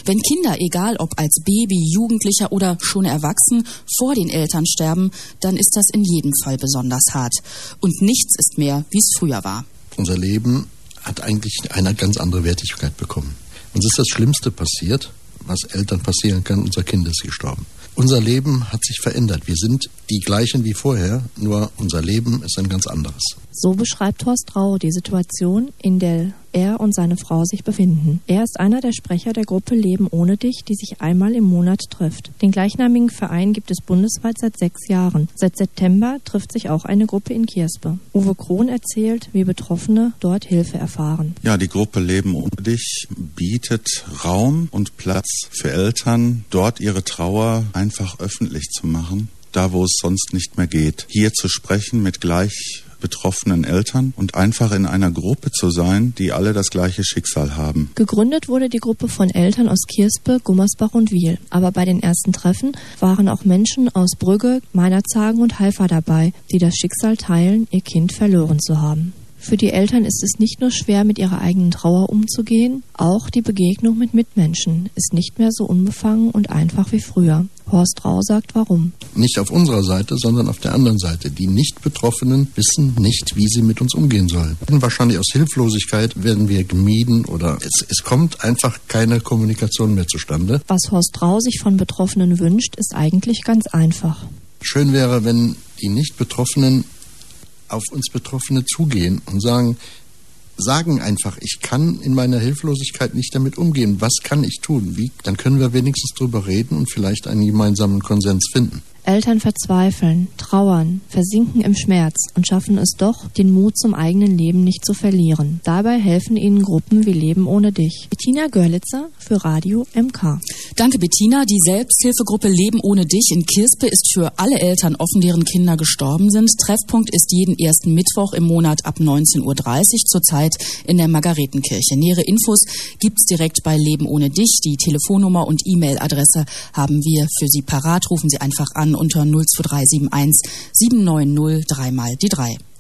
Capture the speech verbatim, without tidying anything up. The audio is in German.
Wenn Kinder, egal ob als Baby, Jugendlicher oder schon erwachsen, vor den Eltern sterben, dann ist das in jedem Fall besonders hart. Und nichts ist mehr, wie es früher war. Unser Leben hat eigentlich eine ganz andere Wertigkeit bekommen. Uns ist das Schlimmste passiert, was Eltern passieren kann, unser Kind ist gestorben. Unser Leben hat sich verändert. Wir sind die gleichen wie vorher, nur unser Leben ist ein ganz anderes. So beschreibt Horst Rau die Situation, in der er und seine Frau sich befinden. Er ist einer der Sprecher der Gruppe Leben ohne dich, die sich einmal im Monat trifft. Den gleichnamigen Verein gibt es bundesweit seit sechs Jahren. Seit September trifft sich auch eine Gruppe in Kierspe. Uwe Krohn erzählt, wie Betroffene dort Hilfe erfahren. Ja, die Gruppe Leben ohne dich bietet Raum und Platz für Eltern, dort ihre Trauer einfach öffentlich zu machen, da wo es sonst nicht mehr geht. Hier zu sprechen mit gleich betroffenen Eltern und einfach in einer Gruppe zu sein, die alle das gleiche Schicksal haben. Gegründet wurde die Gruppe von Eltern aus Kierspe, Gummersbach und Wiel. Aber bei den ersten Treffen waren auch Menschen aus Brügge, Meinerzhagen und Haifa dabei, die das Schicksal teilen, ihr Kind verloren zu haben. Für die Eltern ist es nicht nur schwer, mit ihrer eigenen Trauer umzugehen, auch die Begegnung mit Mitmenschen ist nicht mehr so unbefangen und einfach wie früher. Horst Rau sagt, warum. Nicht auf unserer Seite, sondern auf der anderen Seite. Die Nicht-Betroffenen wissen nicht, wie sie mit uns umgehen sollen. Wahrscheinlich aus Hilflosigkeit werden wir gemieden oder es, es kommt einfach keine Kommunikation mehr zustande. Was Horst Rau sich von Betroffenen wünscht, ist eigentlich ganz einfach. Schön wäre, wenn die Nicht-Betroffenen auf uns Betroffene zugehen und sagen, sagen einfach, ich kann in meiner Hilflosigkeit nicht damit umgehen. Was kann ich tun? Wie? Dann können wir wenigstens drüber reden und vielleicht einen gemeinsamen Konsens finden. Eltern verzweifeln, trauern, versinken im Schmerz und schaffen es doch, den Mut zum eigenen Leben nicht zu verlieren. Dabei helfen ihnen Gruppen wie Leben ohne dich. Bettina Görlitzer für Radio M K. Danke, Bettina. Die Selbsthilfegruppe Leben ohne dich in Kierspe ist für alle Eltern offen, deren Kinder gestorben sind. Treffpunkt ist jeden ersten Mittwoch im Monat ab neunzehn Uhr dreißig, zurzeit in der Margaretenkirche. Nähere Infos gibt's direkt bei Leben ohne dich. Die Telefonnummer und E-Mail-Adresse haben wir für Sie parat. Rufen Sie einfach an unter null zwei drei sieben eins sieben neun null drei mal die drei.